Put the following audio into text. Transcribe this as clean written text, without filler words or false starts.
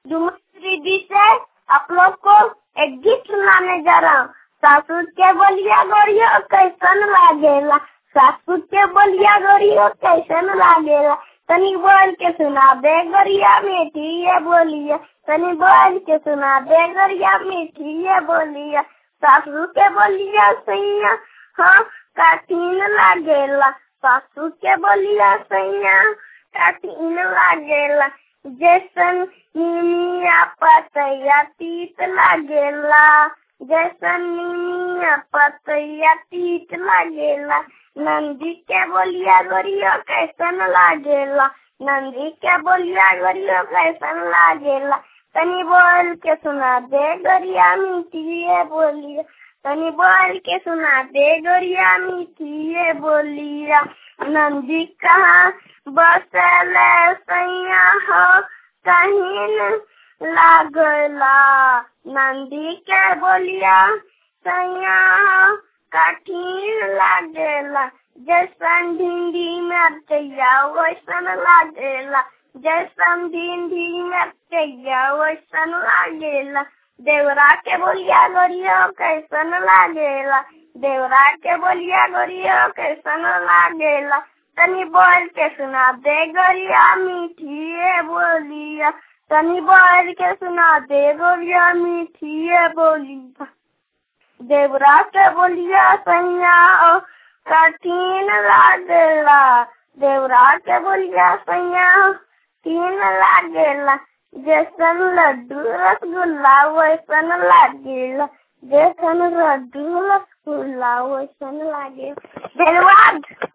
दीदी से आप लोग को एक गीत सुनाने जा रहा हूँ। सासू के बोलिया गोरियो कैसन लागेला, सासू के बोलिया गोरियो कैसन लागेला, तनी बोल के सुना दे गोरिया मीठी ये बोलिया, तनी बोल के सुना दे गोरिया मीठी ये बोलिया। सासू के बोलिया सैया हाँ कठिन लागेला, सासू के बोलिया सैया कठिन लागेला, जैसन निमिया पतैया तीत लागेला, जैसन निमिया पतैया तीत लागेला। नंदी के बोलिया गोरियो कैसन लागेला, नंदी के बोलिया गोरियो कैसन लागेला, तनी बोल के सुना दे गोरिया मीठी ये बोलिया, तनी बोल के सुना दे गोरिया मीठी ये बोलिया। नंदी कहाँ बसले सैया हो कहीं लागला, नंदी के बोलिया सैया हो कठिन लागेला, जैसन भिंडी मिर्चैया वैसन लागेला, जैसन भिंडी मिर्चैया वैसन लागेला। देवरा के बोलिया गोरियो कैसन लागेला, देवरा के बोलिया गोरियो कैसन लागेला, तनी बोल के सुना दे गोरिया मीठी ये बोलिया, तनी बोल के सुना दे गोरिया मीठी ये बोलिया। देवरा के बोलिया सैया ओ कठिन लागेला, देवरा के बोलिया सैया कठिन लागेला, जैसन लड्डू रसगुल्ला वैसन लागेला, जैसन लड्डू रसगुल्ला वैसन लागेला। धन्यवाद।